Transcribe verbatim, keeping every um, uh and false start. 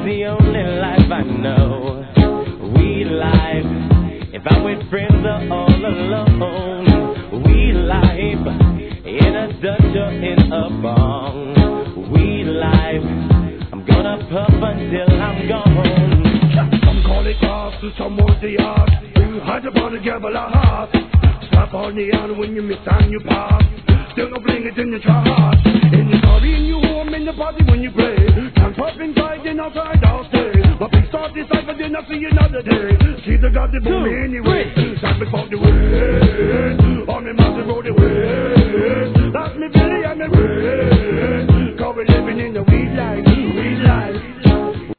the only life I know. We life. If I'm with friends or all alone. We life. In a Dutch or in a bong. We life. I'm gonna puff until I'm gone. Some call it off, some want the art. You hide upon the gable of heart. Slap on the hand when you miss and you pass. Still no bling it in your chart. In your story, in your home, in the party when you play. Can't pop inside, then outside, I'll stay. My big start this life, but then I'll see you another day. See the God, the boom anyway. Time before the wind. On the mountain road, the wind. That's me, Billy, and the wind. Cause we're living in the weed life, weed life.